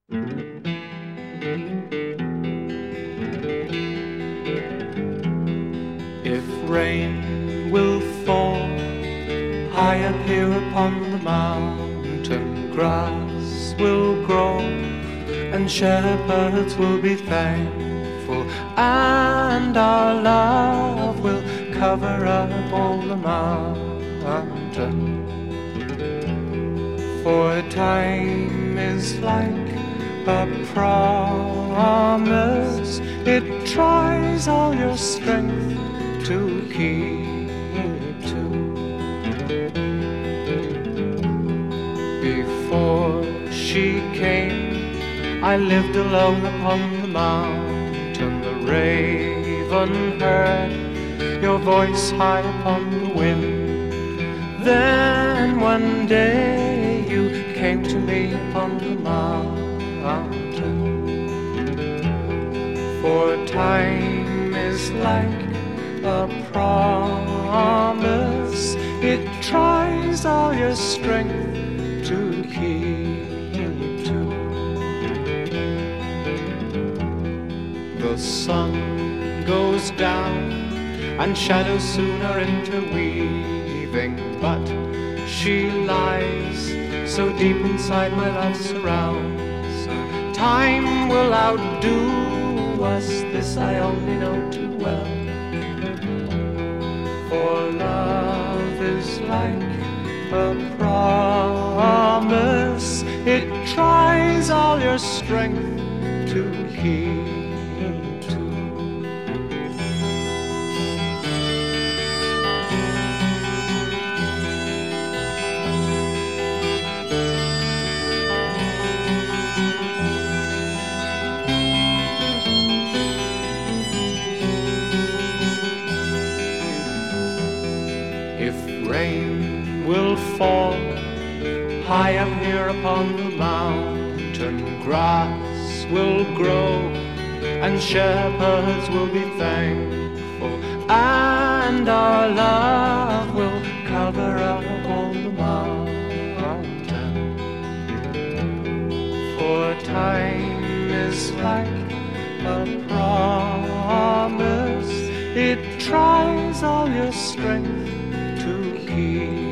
If rain will fall high up here upon the mountain, grass will grow and shepherds will be thankful, and our love will cover up all the mountain. For time is like a promise, it tries all your strength to keep to. Before she came, I lived alone upon the mountain. The raven heard your voice high upon the wind. Then one day you came to me upon the mountain. For time is like a promise, it tries all your strength to keep to. The sun goes down and shadows soon are interweaving, but she lies so deep inside my love's surrounds. Time will outdo us, this I only know too well. For love is like a promise, it tries all your strength to keep to. If rain will fall high up here upon the mountain, grass will grow and shepherds will be thankful, and our love will cover up all the mountain. For time is like a promise, it tries all your strength to keep.